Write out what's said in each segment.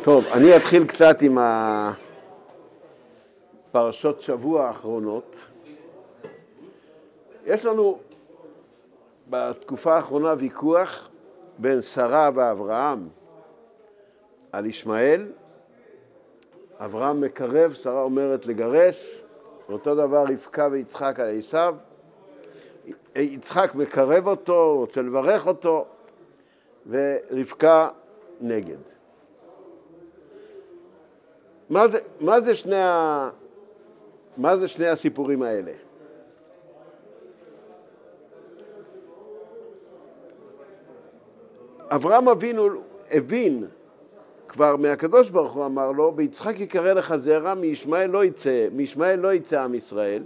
טוב, אני אתחיל קצת עם הפרשות שבוע האחרונות. יש לנו בתקופה האחרונה ויכוח בין שרה ואברהם על ישמעאל. אברהם מקרב, שרה אומרת לגרש, אותו דבר רבקה ויצחק על עשיו. יצחק מקרב אותו, רוצה לברך אותו, ורבקה נגד. מה זה שני הסיפורים האלה? אברהם אבינו הבין כבר מהקדוש ברוך הוא, אמר לו, ביצחק יקרא לך זרע, מישמעאל לא יצא עם ישראל.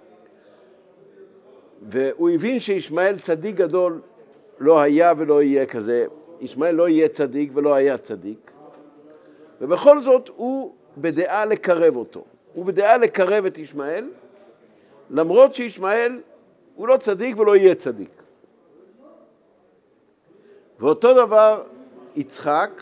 והוא הבין שישמעאל צדיק גדול לא היה ולא יהיה כזה. ישמעאל לא יהיה צדיק ולא היה צדיק. ובכל זאת הוא בדעה לקרב אותו. הוא בדעה לקרב את ישמעאל, למרות שישמעאל הוא לא צדיק ולא יהיה צדיק. ואותו דבר יצחק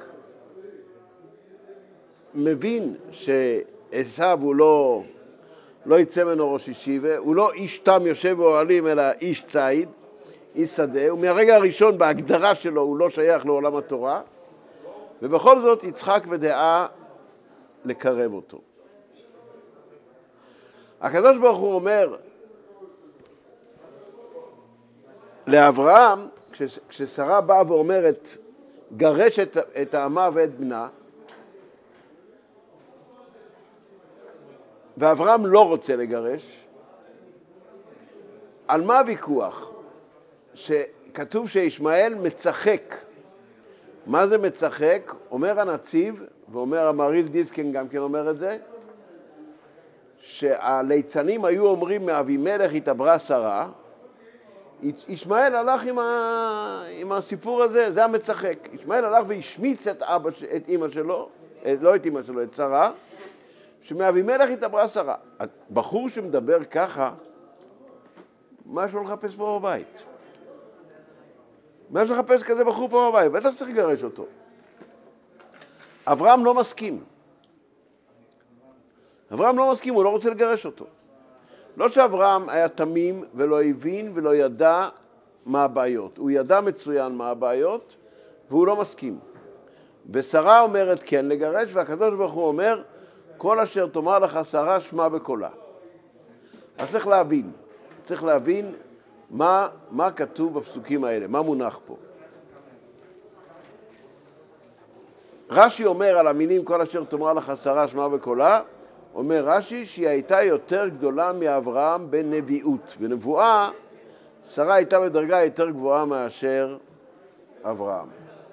מבין שעשיו הוא לא יצא ממנו ראש ישיבה, הוא לא איש תם יושב באוהלים אלא איש ציד, איש שדה, ומהרגע הראשון בהגדרה שלו הוא לא שייך לעולם התורה, ובכל זאת יצחק בדעה לקרב אותו. הקדוש ברוך הוא אומר לאברהם, כששרה באה ואומרת גרש את האמה ואת בנה, ואברהם לא רוצה לגרש, על מה הוויכוח? שכתוב שישמעאל מצחק. מה זה מצחק? אומר הנציב, ואומר המהרי"ל דיסקין גם כן אומר את זה, שהליצנים היו אומרים מאבימלך התעברה שרה, ישמעאל הלך עם הסיפור הזה, זה המצחק. ישמעאל הלך והשמיץ את אמא שלו, לא את אמא שלו, את שרה, שמאבימלך התעברה שרה. בחור שמדבר ככה, מה יש לו לחפש פה בבית? מה יש לו לחפש כזה בחור פה בבית? בטח צריך לגרש אותו. אברהם לא מסכים. אברהם לא מסכים, הוא לא רוצה לגרש אותו. לא שאברהם היה תמים ולא הבין ולא ידע מה הבעיות. הוא ידע מצוין מה הבעיות, והוא לא מסכים. ושרה אומרת כן לגרש, והקדוש ברוך הוא אומר, כל אשר תאמר לך שרה שמע בקולה. אז צריך להבין מה כתוב בפסוקים האלה, מה מונח פה. רש"י אומר על המילים כל אשר תאמר לך שרה שמע בקולה, אומר רש"י שהיא הייתה יותר גדולה מאברהם בנביאות. בנבואה שרה הייתה בדרגה יותר גבוהה מאשר אברהם.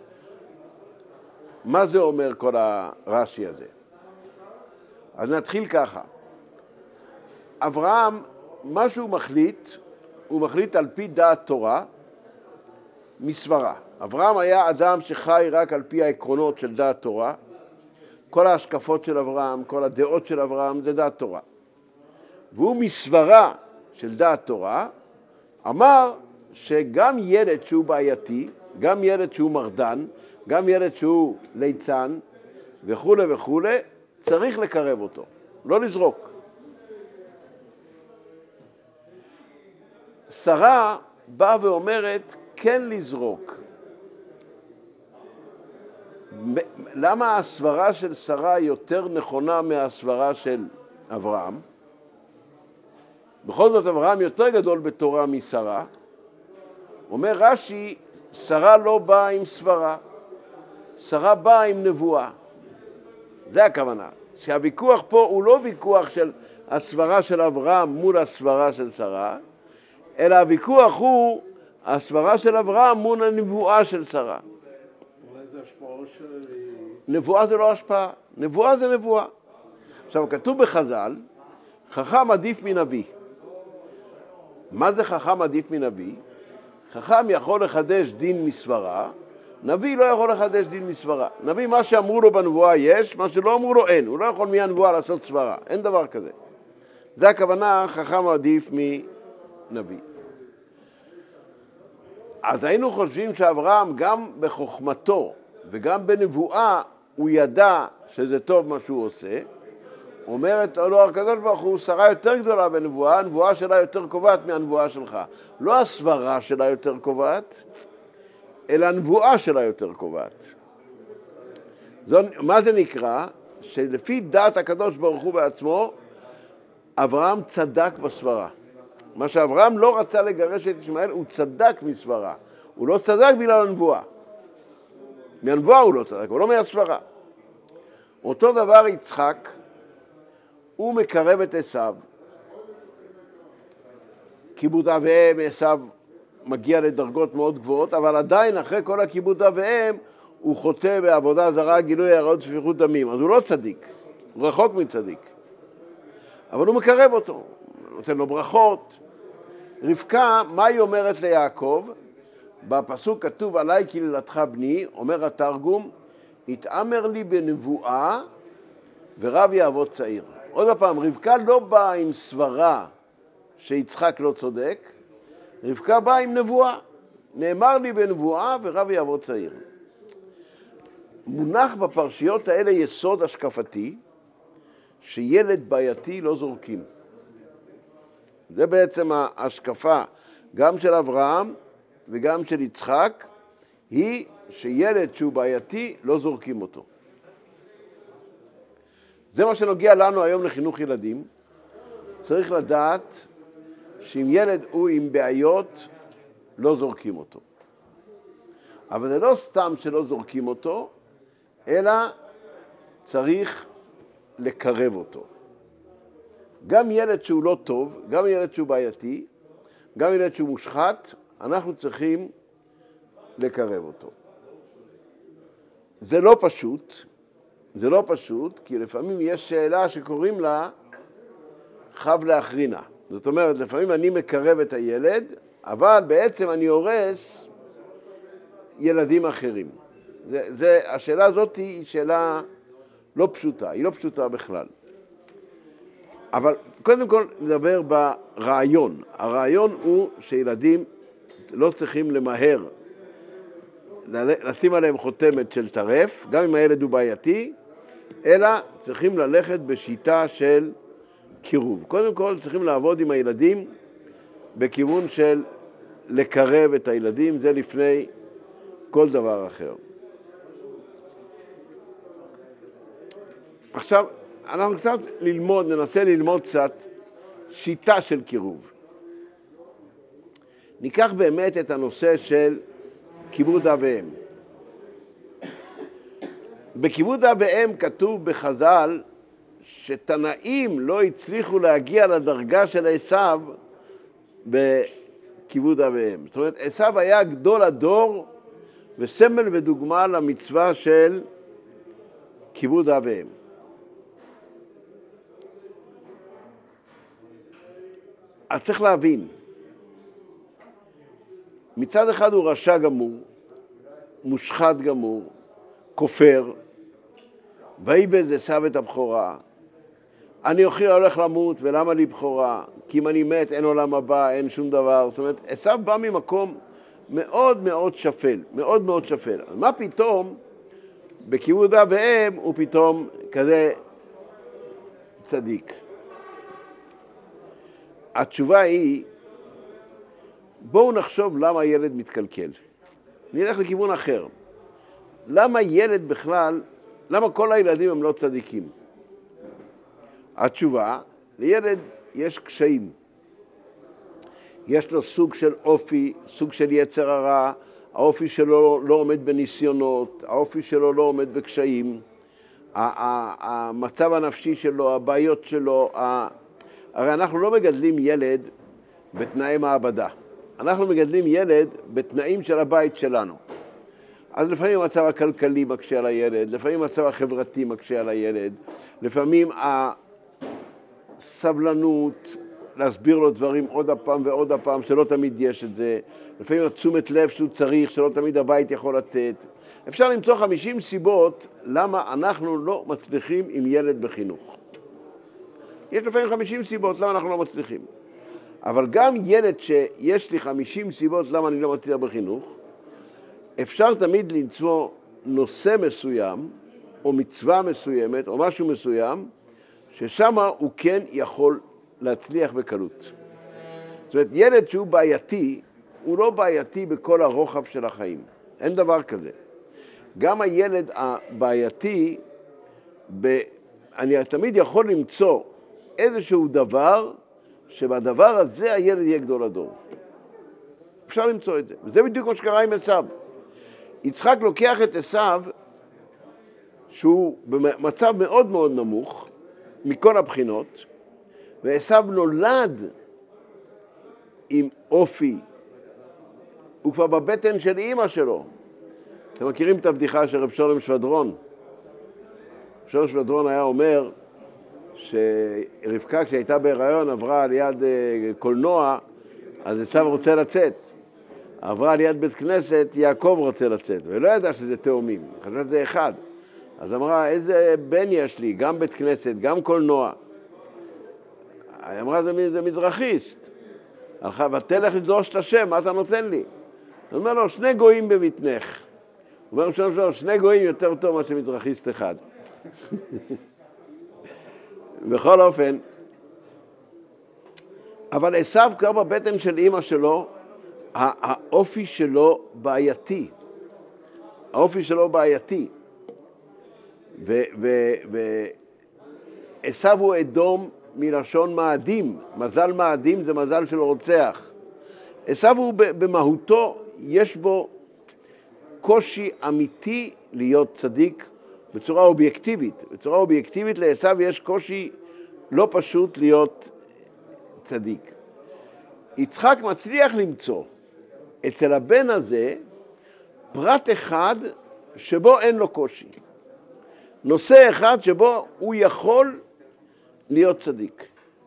מה זה אומר כל הרש"י הזה? אז נתחיל ככה. אברהם, מה שהוא מחליט, הוא מחליט על פי דעת תורה מסברה. אברהם היה אדם שחי רק על פי העקרונות של דעת תורה. כל ההשקפות של אברהם, כל הדעות של אברהם, זה דעת תורה. והוא מסברה של דעת תורה, אמר שגם ילד שהוא בעייתי, גם ילד שהוא מרדן, גם ילד שהוא ליצן וכו' וכו', צריך לקרב אותו, לא לזרוק. שרה באה ואומרת כן לזרוק. למה הסברה של שרה יותר נכונה מהסברה של אברהם? בכל זאת אברהם יותר גדול בתורה משרה. אומר רש"י, שרה לא באה עם סברה, שרה באה עם נבואה. זה הכוונה. שהוויכוח פה הוא לא ויכוח של הסברה של אברהם מול הסברה של שרה, אלא הוויכוח הוא הסברה של אברהם מול הנבואה של שרה. אולי זה השפעה של... נבואה זה לא השפעה, נבואה זה נבואה. עכשיו כתוב בחז"ל, חכם עדיף מנביא. מה זה חכם עדיף מנביא? חכם יכול לחדש דין מסברה, נביא לא יכול לחדש דין מסברה. נביא מה שאמרו לו בנבואה יש, מה שלא אמרו לו אין. הוא לא יכול מהנבואה לעשות סברה, אין דבר כזה. זה הכוונה חכם עדיף מנביא. אז היינו חושבים שאברהם גם בחוכמתו וגם בנבואה הוא ידע שזה טוב מה שהוא עושה, אומרת לו הקדוש ברוך הוא, שרה יותר גדולה בנבואה, הנבואה שלה יותר קובעת מהנבואה שלך. לא הסברה שלה יותר קובעת, אלא הנבואה שלה יותר קובעת. מה זה נקרא? שלפי דעת הקדוש ברוך הוא בעצמו, אברהם צדק בסברה. מה שאברהם לא רצה לגרש את ישמעאל, הוא צדק מסברה. הוא לא צדק בגלל הנבואה. מהנבואה הוא לא צדק, הוא לא מהסברה. אותו דבר יצחק, הוא מקרב את עשיו. כיבוד אב ואם, עשיו מגיע לדרגות מאוד גבוהות, אבל עדיין אחרי כל הכיבוד אב ואם, הוא חוטא בעבודה זרה, גילוי עריות, שפיכות דמים. אז הוא לא צדיק, הוא רחוק מצדיק. אבל הוא מקרב אותו, נותן לו ברכות. רבקה, מה היא אומרת ליעקב? בפסוק כתוב עליי קללתך בני, אומר התרגום, התאמר לי בנבואה ורב יעבוד צעיר. עוד פעם, רבקה לא באה עם סברה שיצחק לא צודק, רבקה באה עם נבואה. נאמר לי בנבואה ורב יעבוד צעיר. מונח בפרשיות האלה יסוד השקפתי, שילד בעייתי לא זורקים. זה בעצם ההשקפה גם של אברהם וגם של יצחק, היא שילד שהוא בעייתי לא זורקים אותו. זה מה שנוגע לנו היום לחינוך ילדים. צריך לדעת שאם ילד הוא עם בעיות, לא זורקים אותו. אבל זה לא סתם שלא זורקים אותו, אלא צריך לקרב אותו. גם ילד שהוא לא טוב, גם ילד שהוא בעייתי, גם ילד שהוא מושחת, אנחנו צריכים לקרב אותו. זה לא פשוט, זה לא פשוט, כי לפעמים יש שאלה שקוראים לה חב לאחרינה. זאת אומרת, לפעמים אני מקרב את הילד, אבל בעצם אני הורס ילדים אחרים. השאלה הזאת היא שאלה לא פשוטה, היא לא פשוטה בכלל. אבל קודם כל נדבר ברעיון. הרעיון הוא שילדים לא צריכים למהר, לשים עליהם חותמת של טרף, גם אם הילד הוא בעייתי, אלא צריכים ללכת בשיטה של קירוב. קודם כל צריכים לעבוד עם הילדים בכיוון של לקרב את הילדים, זה לפני כל דבר אחר. עכשיו, אנחנו קצת ננסה ללמוד קצת שיטה של קירוב. ניקח באמת את הנושא של כיבוד אב ואם. בכיבוד אב ואם כתוב בחז"ל שתנאים לא הצליחו להגיע לדרגה של עשיו בכיבוד אב ואם. זאת אומרת, עשיו היה גדול הדור וסמל ודוגמה למצווה של כיבוד אב ואם. אז צריך להבין, מצד אחד הוא רשע גמור, מושחת גמור, כופר, ויבז עשיו את הבכורה. אני הולך למות, ולמה לי בכורה? כי אם אני מת, אין עולם הבא, אין שום דבר. זאת אומרת, עשיו בא ממקום מאוד מאוד שפל, מאוד מאוד שפל. אז מה פתאום, בכיבוד אב ואם, הוא פתאום כזה צדיק? התשובה היא, בואו נחשוב למה ילד מתקלקל. נלך לכיוון אחר. למה ילד בכלל, למה כל הילדים הם לא צדיקים? התשובה, לילד יש קשיים. יש לו סוג של אופי, סוג של יצר הרע, האופי שלו לא עומד בניסיונות, האופי שלו לא עומד בקשיים, המצב הנפשי שלו, הבעיות שלו, הרי אנחנו לא מגדלים ילד בתנאי מעבדה. אנחנו מגדלים ילד בתנאים של הבית שלנו. אז לפעמים המצב הכלכלי מקשה על הילד, לפעמים המצב החברתי מקשה על הילד, לפעמים הסבלנות להסביר לו דברים עוד הפעם ועוד הפעם, שלא תמיד יש את זה, לפעמים התשומת לב שהוא צריך, שלא תמיד הבית יכול לתת. אפשר למצוא 50 סיבות למה אנחנו לא מצליחים עם ילד בחינוך. יש לפעמים 50 סיבות למה אנחנו לא מצליחים. אבל גם ילד שיש לי 50 סיבות למה אני לא מצליח בחינוך, אפשר תמיד למצוא נושא מסוים או מצווה מסוימת או משהו מסוים, ששם הוא כן יכול להצליח בקלות. זאת אומרת, ילד שהוא בעייתי, הוא לא בעייתי בכל הרוחב של החיים. אין דבר כזה. גם הילד הבעייתי, אני תמיד יכול למצוא איזשהו דבר, שבדבר הזה הילד יהיה גדול הדור. אפשר למצוא את זה. וזה בדיוק מה שקרה עם עשיו. יצחק לוקח את עשיו, שהוא במצב מאוד מאוד נמוך, מכל הבחינות, ועשיו נולד עם אופי. הוא כבר בבטן של אמא שלו. אתם מכירים את הבדיחה של רב שלום שבדרון? רב שלום שבדרון היה אומר שרבקה כשהייתה בהיריון עברה על יד קולנוע, אז עשיו רוצה לצאת. עברה על יד בית כנסת, יעקב רוצה לצאת, ולא ידע שזה תאומים, חשבה שזה אחד. אז אמרה, איזה בן יש לי, גם בית כנסת, גם קולנוע. היא אמרה, זה מזרחיסט. הלכה, ותלך לדרוש את השם, מה אתה נותן לי? הוא אומר לו, 2 גויים בבטנך. הוא אומר לו, 2 גויים יותר טוב מה שמזרחיסט אחד. בכל אופן, אבל עשיו כבר בבטן של אמא שלו, האופי שלו בעייתי. האופי שלו בעייתי. עשיו הוא אדום מלשון מאדים. מזל מאדים זה מזל של רוצח. עשיו הוא במהותו, יש בו קושי אמיתי להיות צדיק בצורה אובייקטיבית. בצורה אובייקטיבית לעשיו יש קושי לא פשוט להיות צדיק. יצחק מצליח למצוא אצל הבן הזה פרט אחד שבו אין לו קושי. נושא אחד שבו הוא יכול להיות צדיק.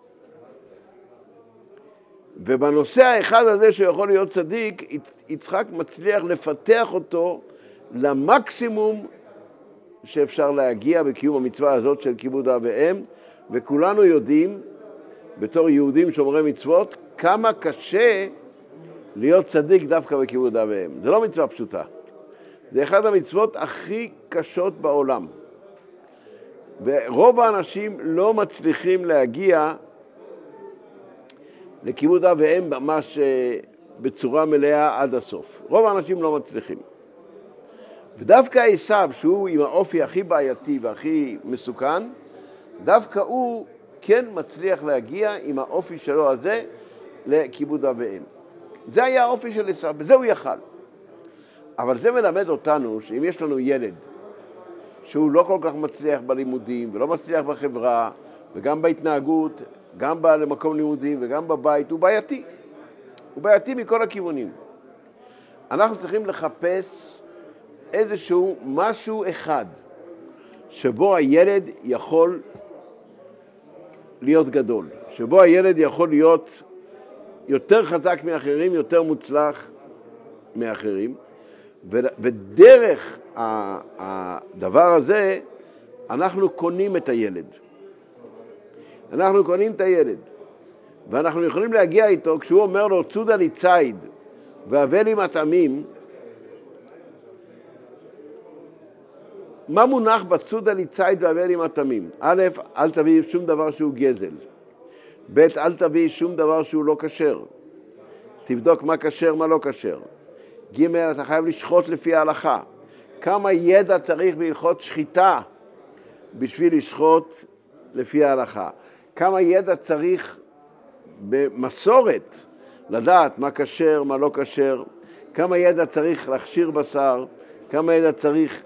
ובנושא האחד הזה שיכול להיות צדיק, יצחק מצליח לפתח אותו למקסימום שאפשר להגיע בקיום המצווה הזאת של כיבוד אב ואם, וכולנו יודעים, בתור יהודים שומרי מצוות, כמה קשה להיות צדיק דווקא בכיבוד אב ואם. זה לא מצווה פשוטה. זה אחד המצוות הכי קשות בעולם. ורוב האנשים לא מצליחים להגיע לכיבוד אב ואם ממש בצורה מלאה עד הסוף. רוב האנשים לא מצליחים. ודווקא עשיו, שהוא עם האופי הכי בעייתי והכי מסוכן, דווקא הוא כן מצליח להגיע עם האופי שלו הזה לכיבוד אב ואם. זה היה האופי של עשיו, בזה הוא יכל. אבל זה מלמד אותנו שאם יש לנו ילד שהוא לא כל כך מצליח בלימודים ולא מצליח בחברה וגם בהתנהגות, גם במקום לימודים וגם בבית, הוא בעייתי. הוא בעייתי מכל הכיוונים. אנחנו צריכים לחפש איזשהו משהו אחד שבו הילד יכול להיות גדול, שבו הילד יכול להיות יותר חזק מאחרים, יותר מוצלח מאחרים, ודרך הדבר הזה אנחנו קונים את הילד. אנחנו קונים את הילד, ואנחנו יכולים להגיע איתו, כשהוא אומר לו, צודה לי ציד, והבא לי מטעמים, מה מונח בצודה לי ציד והבא לי מטעמים? א', אל תביא שום דבר שהוא גזל. ב', אל תביא שום דבר שהוא לא כשר. תבדוק מה כשר, מה לא כשר. ג', אתה חייב לשחוט לפי ההלכה. כמה ידע צריך בהלכות שחיטה בשביל לשחוט לפי ההלכה? כמה ידע צריך במסורת לדעת מה כשר, מה לא כשר? כמה ידע צריך להכשיר בשר? כמה ידע צריך...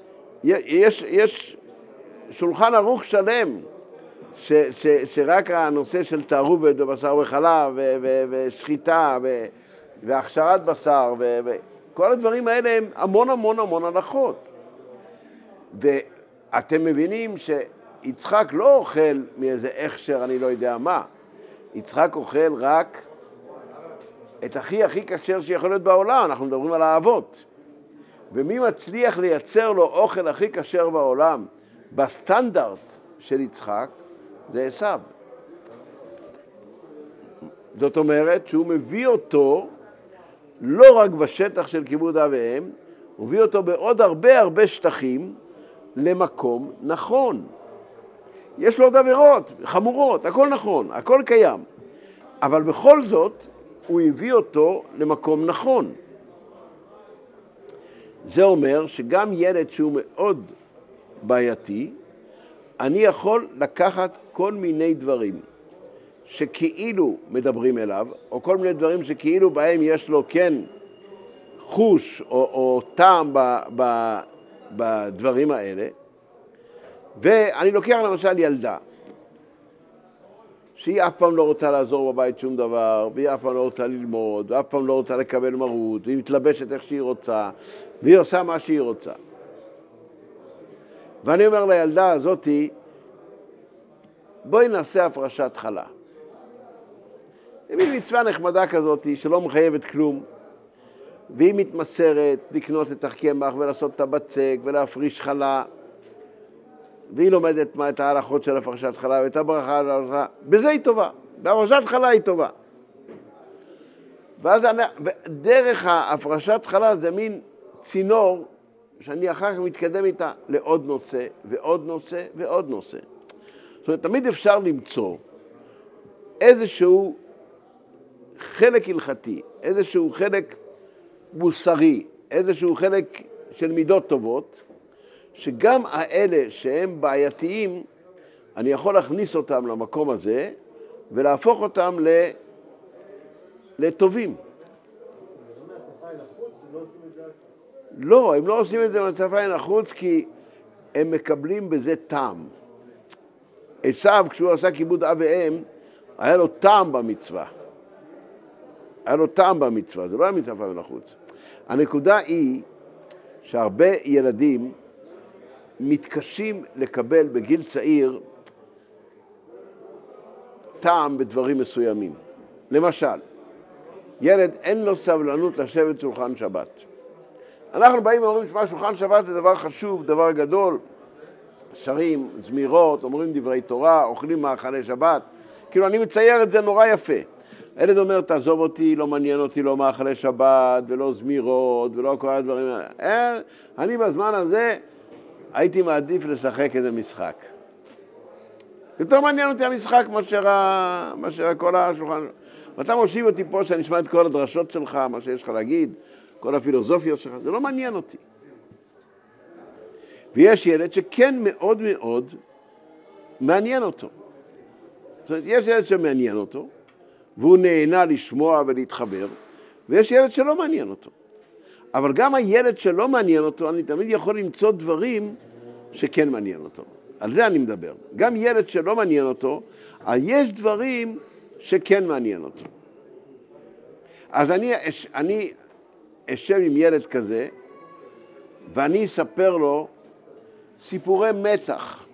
יש שולחן ערוך שלם שרק הנושא של תערובת בבשר וחלב ושחיטה והכשרת בשר וכל הדברים האלה הם המון המון המון הלכות. ואתם מבינים שיצחק לא אוכל מאיזה הכשר אני לא יודע מה. יצחק אוכל רק את הכי כשר שיכול להיות בעולם. אנחנו מדברים על האבות. ומי מצליח לייצר לו אוכל הכי כשר בעולם בסטנדרט של יצחק? זה עשיו. זאת אומרת שהוא מביא אותו לא רק בשטח של כיבוד אב ואם, הוא מביא אותו בעוד הרבה שטחים, למקום נכון. יש לו עוד עבירות חמורות, הכל נכון, הכל קיים. אבל בכל זאת, הוא הביא אותו למקום נכון. זה אומר שגם ילד שהוא מאוד בעייתי, אני יכול לקחת כל מיני דברים שכאילו מדברים אליו, או כל מיני דברים שכאילו בהם יש לו כן חוש או טעם בדברים האלה, ואני לוקח למשל ילדה, שהיא אף פעם לא רוצה לעזור בבית שום דבר, והיא אף פעם לא רוצה ללמוד, ואף פעם לא רוצה לקבל מרות, והיא מתלבשת איך שהיא רוצה, והיא עושה מה שהיא רוצה. ואני אומר לילדה הזאת, בואי נעשה הפרשת חלה. היא מצווה נחמדה כזאת, שלא מחייבת כלום, והיא מתמסרת לקנות את הקמח ולעשות את הבצק ולהפריש חלה, והיא לומדת את ההלכות של הפרשת חלה ואת הברכה על ההלכה. בזה היא טובה, בהפרשת חלה היא טובה. ואז דרך ההפרשת חלה זה מין צינור שאני אחר כך מתקדם איתה לעוד נושא ועוד נושא ועוד נושא. זאת אומרת, תמיד אפשר למצוא איזשהו חלק הלכתי, איזשהו חלק מוסרי, איזשהו חלק של מידות טובות, שגם האלה שהם בעייתיים, אני יכול להכניס אותם למקום הזה, ולהפוך אותם לטובים. לא, הם לא עושים את זה מהשפה אל החוץ, כי הם מקבלים בזה טעם. עשיו, כשהוא עשה כיבוד אב ואם, היה לו טעם במצווה. היה לו טעם במצווה, זה לא היה מהשפה אל החוץ. הנקודה היא שהרבה ילדים מתקשים לקבל בגיל צעיר טעם בדברים מסוימים. למשל, ילד אין לו סבלנות לשבת שולחן שבת. אנחנו באים ואומרים שמה שולחן שבת זה דבר חשוב, דבר גדול, שרים, זמירות, אומרים דברי תורה, אוכלים מאכלי שבת, כאילו אני מצייר את זה נורא יפה. הילד אומר, תעזוב אותי, לא מעניין אותי, לא מאכלי שבת, ולא זמירות, ולא כל הדברים האלה. אני בזמן הזה הייתי מעדיף לשחק איזה משחק. יותר מעניין אותי המשחק מאשר כל השולחן. ואתה מושיב אותי פה שאני אשמע את כל הדרשות שלך, מה שיש לך להגיד, כל הפילוסופיות שלך, זה לא מעניין אותי. ויש ילד שכן מאוד מאוד מעניין אותו. זאת אומרת, יש ילד שמעניין אותו, והוא נהנה לשמוע ולהתחבר, ויש ילד שלא מעניין אותו. אבל גם הילד שלא מעניין אותו, אני תמיד יכול למצוא דברים שכן מעניין אותו. על זה אני מדבר. גם ילד שלא מעניין אותו, יש דברים שכן מעניין אותו. אז אני אשב עם ילד כזה, ואני אספר לו סיפורי מתח.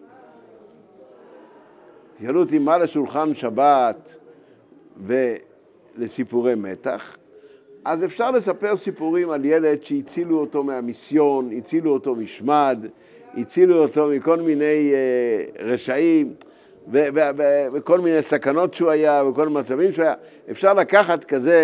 שאלו אותי מה לשולחן שבת ולסיפורי מתח, אז אפשר לספר סיפורים על ילד שהצילו אותו מהמיסיון, הצילו אותו משמד, הצילו אותו מכל מיני רשעים, וכל מיני סכנות שהוא היה, וכל מצבים שהוא היה. אפשר לקחת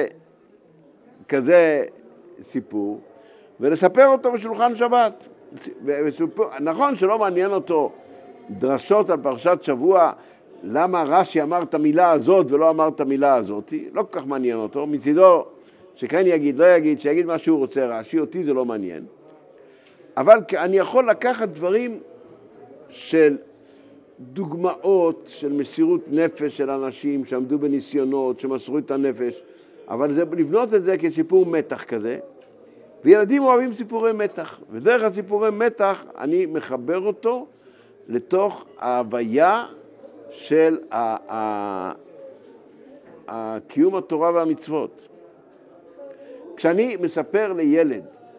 כזה סיפור, ולספר אותו בשולחן שבת. נכון שלא מעניין אותו דרשות על פרשת שבוע, למה רש"י אמר את המילה הזאת ולא אמר את המילה הזאת, לא כל כך מעניין אותו, מצידו שכן יגיד, לא יגיד, שיגיד מה שהוא רוצה רש"י, אותי זה לא מעניין. אבל אני יכול לקחת דברים של דוגמאות של מסירות נפש של אנשים שעמדו בניסיונות, שמסרו את הנפש, אבל זה לבנות את זה כסיפור מתח כזה, וילדים אוהבים סיפורי מתח, ודרך הסיפורי מתח אני מחבר אותו לתוך ההוויה של קיום התורה והמצוות. כשאני מספר לילד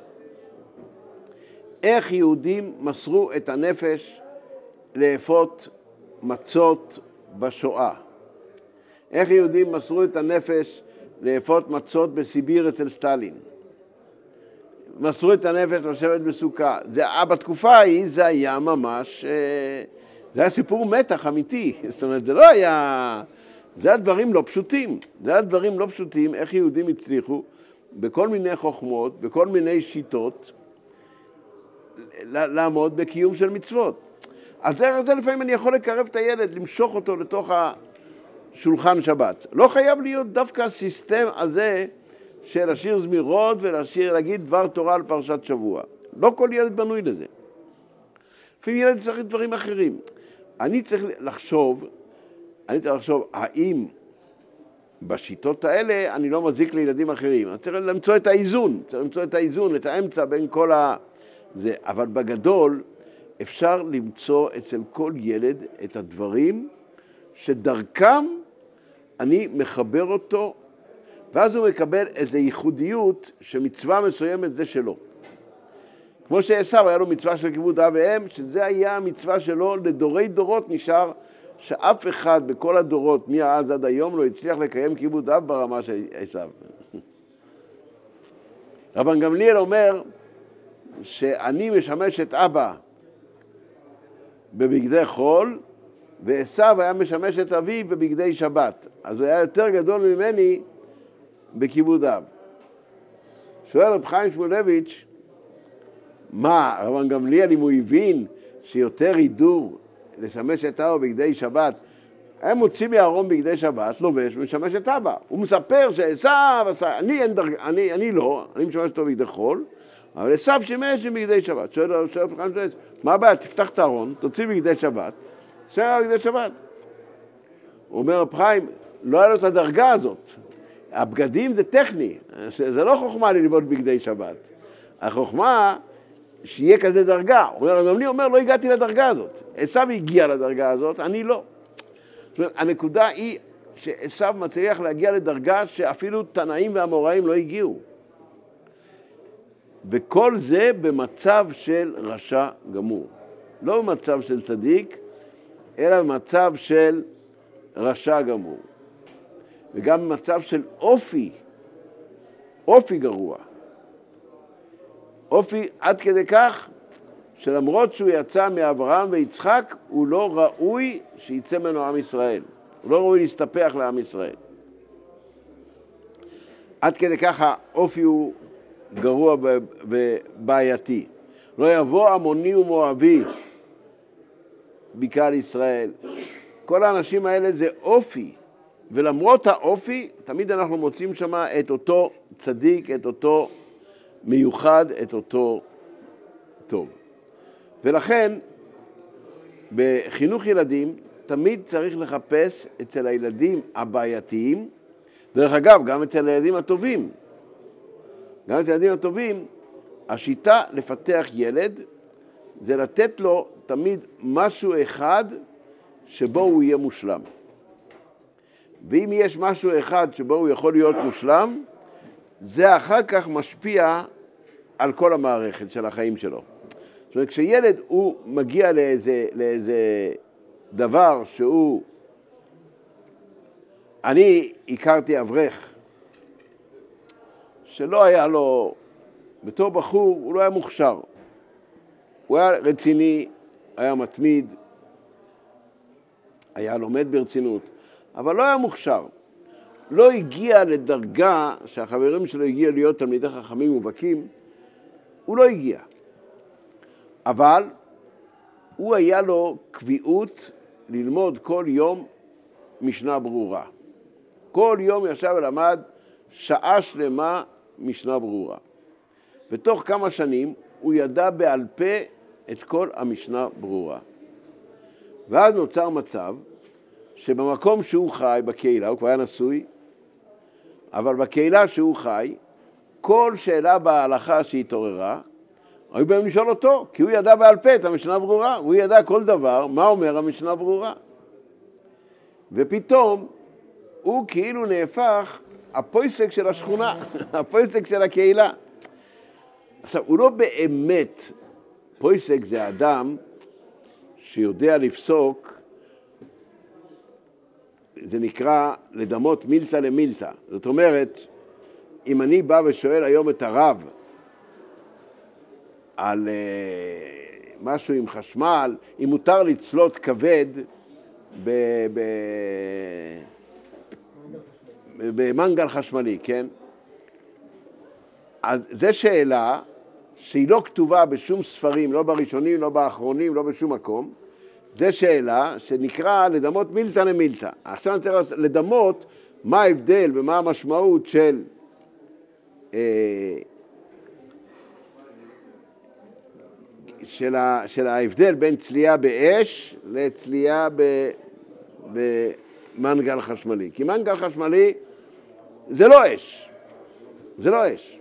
איך יהודים מסרו את הנפש לאפות מצות בשואה, איך יהודים מסרו את הנפש לאפות מצות בסיביר אצל סטלין, מסרו את הנפש לשבת בסוכה. בתקופה ההיא זה היה ממש, זה היה סיפור מתח אמיתי. זאת אומרת, זה לא היה, זה היה דברים לא פשוטים. זה היה דברים לא פשוטים, איך יהודים הצליחו בכל מיני חוכמות, בכל מיני שיטות, לעמוד בקיום של מצוות. אז דרך זה לפעמים אני יכול לקרב את הילד, למשוך אותו לתוך השולחן שבת. לא חייב להיות דווקא הסיסטם הזה של לשיר זמירות להגיד דבר תורה על פרשת שבוע. לא כל ילד בנוי לזה. לפעמים ילד צריך דברים אחרים. אני צריך לחשוב, האם בשיטות האלה אני לא מזיק לילדים אחרים. אני צריך למצוא את האיזון, את האמצע בין כל זה. אבל בגדול אפשר למצוא אצל כל ילד את הדברים שדרכם אני מחבר אותו, ואז הוא מקבל איזו ייחודיות שמצווה מסוימת זה שלו. כמו שעשיו היה לו מצווה של כיבוד אב ואם, שזה היה המצווה שלו לדורי דורות, נשאר שאף אחד בכל הדורות מאז עד היום לא הצליח לקיים כיבוד אב ברמה של עשיו. רבן גמליאל אומר שאני משמש את אבא בבגדי חול, ועשיו היה משמש את אבי בבגדי שבת. אז הוא היה יותר גדול ממני בכיבוד אב. שואל רב חיים שמואלביץ', מה, רבן גמליאל, אם הוא הבין שיותר הידור לשמש את אבא בגדי שבת, הם מוצאים מארון בגדי שבת, לובש ומשמש את אבא. הוא מספר שעשיו עשה, אני לא, אני משמש אותו בגדי חול, אבל עשיו שימש בגדי שבת. שואל רב חיים שמואלביץ', מה הבעיה? תפתח את הארון, תוציא בגדי שבת, שואל בגדי שבת. הוא אומר רב חיים, לא היה לו את הדרגה הזאת. הבגדים זה טכני, זה לא חוכמה ללבוש בגדי שבת. החוכמה שיהיה כזה דרגה. הוא אומר, לא הגעתי לדרגה הזאת. עשיו הגיע לדרגה הזאת, אני לא. זאת אומרת, הנקודה היא שעשיו מצליח להגיע לדרגה שאפילו תנאים והאמוראים לא הגיעו. וכל זה במצב של רשע גמור. לא במצב של צדיק, אלא במצב של רשע גמור. וגם במצב של אופי גרוע. אופי עד כדי כך שלמרות שהוא יצא מאברהם ויצחק, הוא לא ראוי שיצא ממנו עם ישראל. הוא לא ראוי להסתפח לעם ישראל. עד כדי כך האופי הוא גרוע ובעייתי. לא יבוא עמוני ומואבי בקהל ישראל. כל האנשים האלה זה אופי. ולמרות האופי, תמיד אנחנו מוצאים שם את אותו צדיק, את אותו מיוחד, את אותו טוב. ולכן, בחינוך ילדים, תמיד צריך לחפש אצל הילדים הבעייתיים, דרך אגב, גם אצל הילדים הטובים. גם אצל הילדים הטובים, השיטה לפתח ילד, זה לתת לו תמיד משהו אחד שבו הוא יהיה מושלם. ואם יש משהו אחד שבו הוא יכול להיות מושלם, זה אחר כך משפיע על כל המערכת של החיים שלו. זאת אומרת, כשילד הוא מגיע לאיזה דבר שהוא, אני הכרתי אברך, שלא היה לו, בתור בחור הוא לא היה מוכשר. הוא היה רציני, היה מתמיד, היה לומד ברצינות, אבל לא היה מוכשר. לא הגיע לדרגה שהחברים שלו הגיעו להיות תלמידי חכמים מובהקים, הוא לא הגיע. אבל הוא היה לו קביעות ללמוד כל יום משנה ברורה. כל יום ישב ולמד שעה שלמה משנה ברורה. בתוך כמה שנים הוא ידע בעל פה את כל המשנה ברורה. ואז נוצר מצב שבמקום שהוא חי בקהילה, הוא כבר היה נשוי, אבל בקהילה שהוא חי, כל שאלה בהלכה שהתעוררה, היו בהם לשאול אותו, כי הוא ידע בעל פה את המשנה ברורה, הוא ידע כל דבר, מה אומר המשנה ברורה. ופתאום הוא כאילו נהפך הפויסק של השכונה, הפויסק של הקהילה. עכשיו, הוא לא באמת, פויסק זה אדם שיודע לפסוק, זה נקרא לדמות מילתא למילתא. זאת אומרת, אם אני בא ושואל היום את הרב על משהו עם חשמל, אם מותר לצלות כבד במנגל חשמלי, כן? אז זו שאלה שהיא לא כתובה בשום ספרים, לא בראשונים, לא באחרונים, לא בשום מקום, זה שאלה שנקרא לדמות מילתא למילתא. עכשיו אני צריך לדמות מה ההבדל ומה המשמעות של ההבדל בין צלייה באש לצלייה במנגל חשמלי. כי מנגל חשמלי זה לא אש, זה לא אש.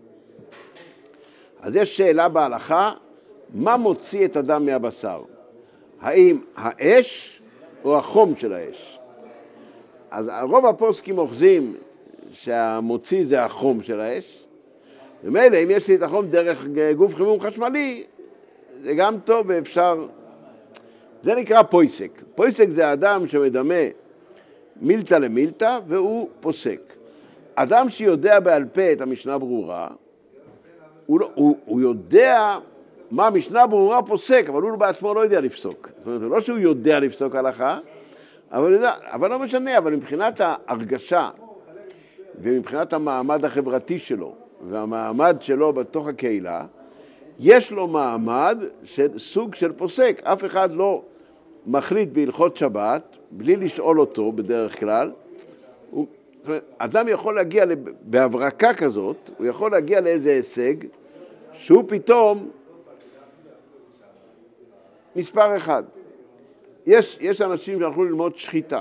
אז יש שאלה בהלכה, מה מוציא את הדם מהבשר? האם האש או החום של האש? אז רוב הפוסקים אוחזים שהמוציא זה החום של האש, ומילא אם יש לי את החום דרך גוף חימום חשמלי, זה גם טוב ואפשר. זה נקרא פויסק. פויסק זה אדם שמדמה מילתא למילתא והוא פוסק. אדם שיודע בעל פה את המשנה ברורה, הוא יודע מה המשנה ברורה פוסק, אבל הוא בעצמו לא יודע לפסוק. זאת אומרת, לא שהוא יודע לפסוק הלכה, אבל לא משנה, אבל מבחינת ההרגשה ומבחינת המעמד החברתי שלו והמעמד שלו בתוך הקהילה, יש לו מעמד של סוג של פוסק. אף אחד לא מחליט בהלכות שבת בלי לשאול אותו בדרך כלל. אדם יכול להגיע בהברקה כזאת, הוא יכול להגיע לאיזה הישג שהוא פתאום מספר אחד. יש אנשים שהלכו ללמוד שחיטה,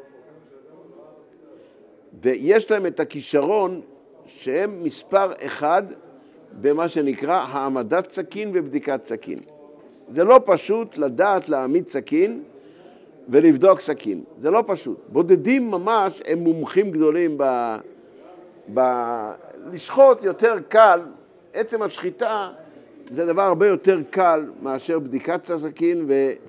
ויש להם את הכישרון שהם מספר אחד במה שנקרא העמדת סכין ובדיקת סכין. זה לא פשוט לדעת להעמיד סכין ולבדוק סכין. זה לא פשוט. בודדים ממש הם מומחים גדולים לשחוט יותר קל. עצם השחיטה זה דבר הרבה יותר קל מאשר בדיקת הסכין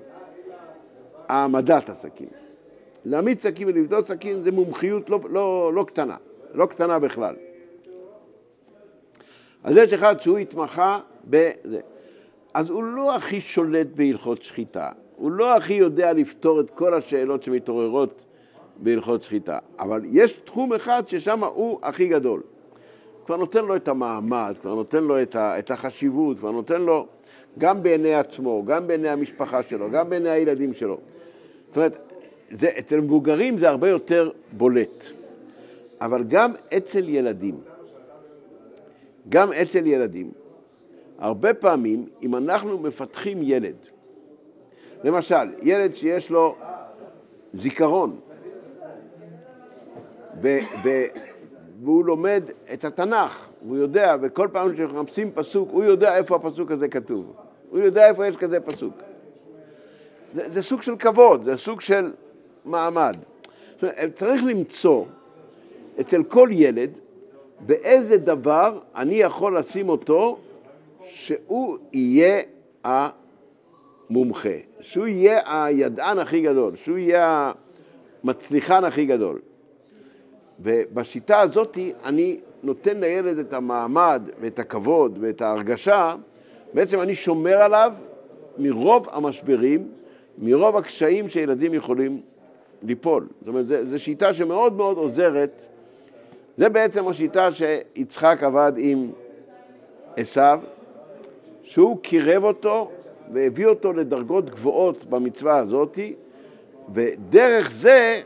והעמדת הסכין. להעמיד סכין ולבדוק סכין זה מומחיות לא קטנה, לא קטנה בכלל. אז יש אחד שהוא התמחה בזה. אז הוא לא הכי שולט בהלכות שחיטה. הוא לא הכי יודע לפתור את כל השאלות שמתעוררות בהלכות שחיטה. אבל יש תחום אחד ששם הוא הכי גדול. כבר נותן לו את המעמד, כבר נותן לו את החשיבות, כבר נותן לו גם בעיני עצמו, גם בעיני המשפחה שלו, גם בעיני הילדים שלו. זאת אומרת, אצל מבוגרים זה הרבה יותר בולט. אבל גם אצל ילדים. גם אצל ילדים. הרבה פעמים, אם אנחנו מפתחים ילד, למשל, ילד שיש לו זיכרון, והוא לומד את התנ"ך, הוא יודע, וכל פעם שמחפשים פסוק, הוא יודע איפה הפסוק הזה כתוב. הוא יודע איפה יש כזה פסוק. זה סוג של כבוד, זה סוג של מעמד. צריך למצוא אצל כל ילד באיזה דבר אני יכול לשים אותו שהוא יהיה המומחה, שהוא יהיה הידען הכי גדול, שהוא יהיה המצליחן הכי גדול. ובשיטה הזאת אני נותן לילד את המעמד ואת הכבוד ואת ההרגשה, בעצם אני שומר עליו מרוב המשברים, מרוב הקשיים שילדים יכולים ליפול. זאת אומרת, זו שיטה שמאוד מאוד עוזרת. זה בעצם השיטה שיצחק עבד עם עשיו, שהוא קירב אותו והביא אותו לדרגות גבוהות במצווה הזאת, ודרך זה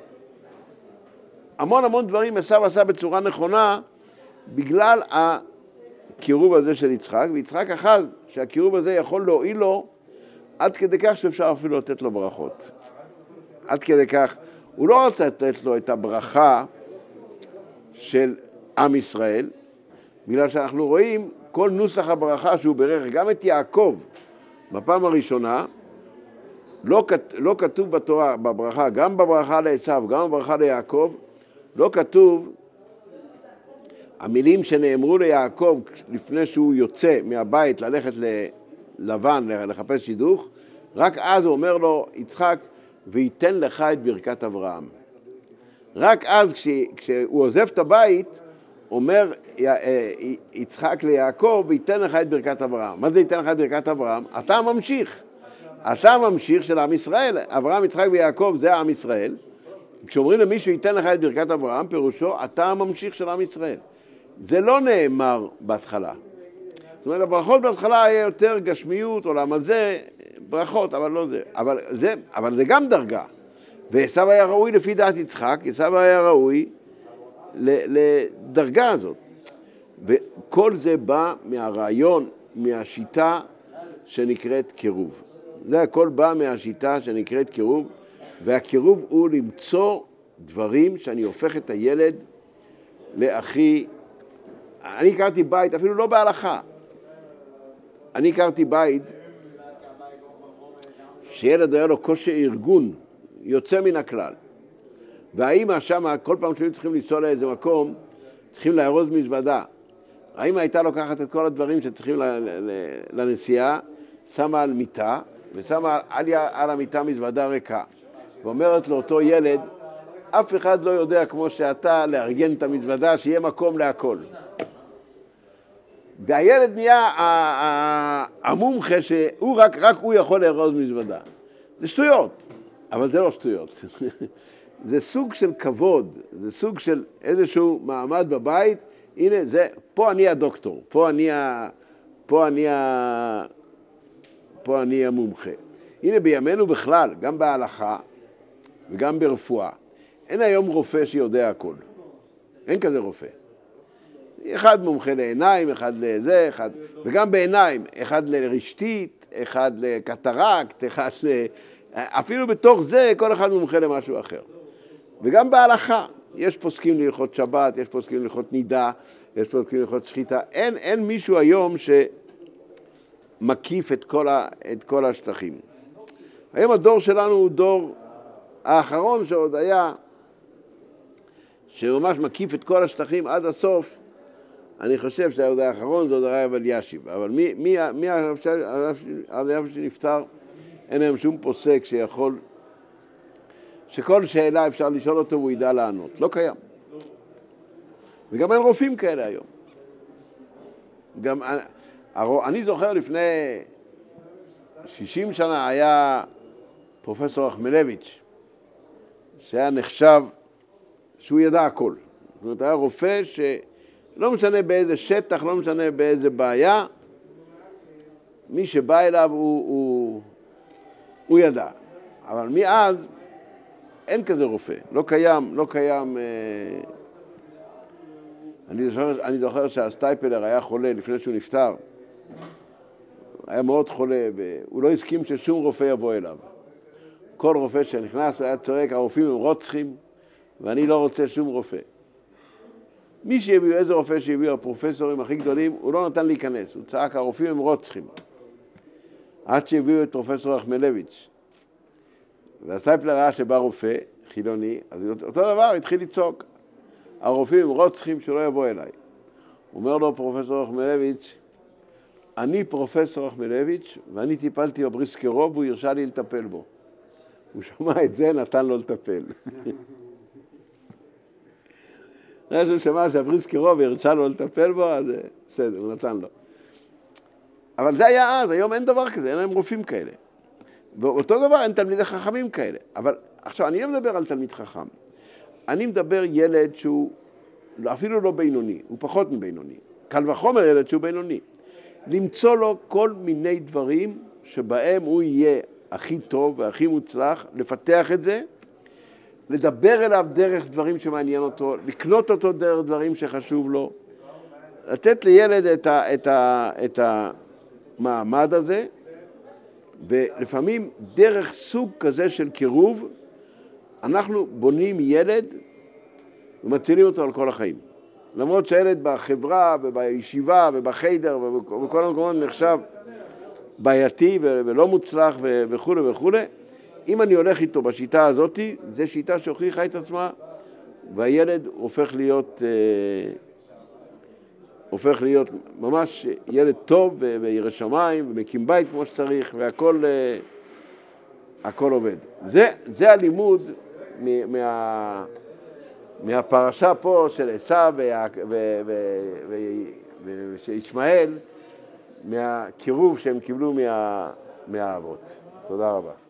המון דברים עשיו עשה בצורה נכונה בגלל הקירוב הזה של יצחק, ויצחק אחד שהקירוב הזה יכול להועיל לו עד כדי כך שאפשר אפילו לתת לו ברכות. עד כדי כך, הוא לא רוצה לתת לו את הברכה של עם ישראל, בגלל שאנחנו רואים כל נוסח הברכה שהוא ברך, גם את יעקב בפעם הראשונה, לא כתוב בתורה, בברכה, גם בברכה לעשיו, גם בברכה ליעקב, לא כתוב המילים שנאמרו ליעקב לפני שהוא יוצא מהבית ללכת ללבן, לחפש שידוך, רק אז הוא אומר לו, יצחק, וייתן לך את ברכת אברהם. רק אז כשהוא עוזב את הבית, אומר יצחק ליעקב, וייתן לך את ברכת אברהם. מה זה ייתן לך את ברכת אברהם? אתה הממשיך. אתה הממשיך של עם ישראל. אברהם, יצחק ויעקב זה עם ישראל. כשאומרים למישהו ייתן לך את ברכת אברהם, פירושו אתה הממשיך של עם ישראל. זה לא נאמר בהתחלה. זאת אומרת, הברכות בהתחלה היה יותר גשמיות, עולם הזה, ברכות, אבל לא זה. אבל זה גם דרגה. ועשיו היה ראוי לפי דעת יצחק, עשיו היה ראוי לדרגה הזאת. וכל זה בא מהרעיון, מהשיטה שנקראת קירוב. זה הכל בא מהשיטה שנקראת קירוב, והקירוב הוא למצוא דברים שאני הופך את הילד לאחי. אני הכרתי בית, אפילו לא בהלכה. אני הכרתי בית שילד היה לו כושר ארגון, יוצא מן הכלל. והאמא שמה, כל פעם שהיו צריכים לנסוע לאיזה מקום, צריכים לארוז מזוודה. האמא הייתה לוקחת את כל הדברים שצריכים לנסיעה, שמה על מיטה, ושמה על המיטה מזוודה ריקה. ואומרת לאותו ילד, אף אחד לא יודע כמו שאתה לארגן את המזוודה, שיהיה מקום להכל. והילד נהיה המומחה שהוא רק הוא יכול לארוז מזוודה. זה שטויות, אבל זה לא שטויות. זה סוג של כבוד, זה סוג של איזשהו מעמד בבית. הנה, פה אני הדוקטור, פה אני המומחה. הנה בימינו בכלל, גם בהלכה וגם ברפואה, אין היום רופא שיודע הכל. אין כזה רופא. אחד מומחה לעיניים, אחד לזה, וגם בעיניים, אחד לרשתית, אחד לקטרקט, אפילו בתוך זה כל אחד מומחה למשהו אחר. וגם בהלכה, יש פוסקים להלכות שבת, יש פוסקים להלכות נידה, יש פוסקים להלכות שחיטה. אין מישהו היום שמקיף את כל השטחים. היום הדור שלנו הוא דור האחרון שעוד היה, שממש מקיף את כל השטחים עד הסוף. אני חושב שהעוד האחרון זה עוד הרב אלישיב, אבל מי הרב שנפטר, אין היום שום פוסק שיכול, שכל שאלה אפשר לשאול אותו והוא ידע לענות. לא קיים. וגם אין רופאים כאלה היום. גם אני זוכר לפני 60 שנה היה פרופסור רחמלביץ', שהיה נחשב שהוא ידע הכל. זאת אומרת, היה רופא שלא משנה באיזה שטח, לא משנה באיזה בעיה, מי שבא אליו הוא ידע. אבל מאז אין כזה רופא, לא קיים. אני זוכר שהסטייפלר היה חולה לפני שהוא נפטר, היה מאוד חולה, והוא לא הסכים ששום רופא יבוא אליו. כל רופא שנכנס היה צועק, הרופאים הם רוצחים, ואני לא רוצה שום רופא. מי שהביאו, איזה רופא שהביאו, הפרופסורים הכי גדולים, הוא לא נתן להיכנס, הוא צעק, הרופאים הם רוצחים. עד שהביאו את פרופסור רחמלביץ'. והסטייפלר ראה שבא רופא חילוני, אז אותו דבר התחיל לצעוק. הרופאים הם רוצחים שלא יבוא אליי. אומר לו פרופסור רחמלביץ', אני פרופסור רחמלביץ', ואני טיפלתי בבריסקרוב, והוא הרשה לי לטפל בו. הוא שמע את זה, נתן לו לטפל. אחרי שהוא שמע שהבריסקרוב הרשה לו לטפל בו, אז בסדר, הוא נתן לו. אבל זה היה אז, היום אין דבר כזה, אין להם רופאים כאלה. ואותו דבר אין תלמידי חכמים כאלה. אבל עכשיו, אני לא מדבר על תלמיד חכם. אני מדבר ילד שהוא אפילו לא בינוני, הוא פחות מבינוני. קל וחומר ילד שהוא בינוני. למצוא לו כל מיני דברים שבהם הוא יהיה הכי טוב והכי מוצלח, לפתח את זה, לדבר אליו דרך דברים שמעניין אותו, לקנות אותו דרך דברים שחשוב לו, לתת לילד את המעמד הזה, ולפעמים דרך סוג כזה של קירוב, אנחנו בונים ילד ומצילים אותו על כל החיים. למרות שהילד בחברה ובישיבה ובחיידר ובכל המקומות נחשב בעייתי ולא מוצלח וכו' וכו'. אם אני הולך איתו בשיטה הזאת, זו שיטה שהוכיחה את עצמה, והילד הופך להיות ממש ילד טוב וירא שמיים ומקים בית כמו שצריך, והכל עובד. זה הלימוד מהפרשה פה של עשיו וישמעאל, מהקירוב שהם קיבלו מהאבות. תודה רבה.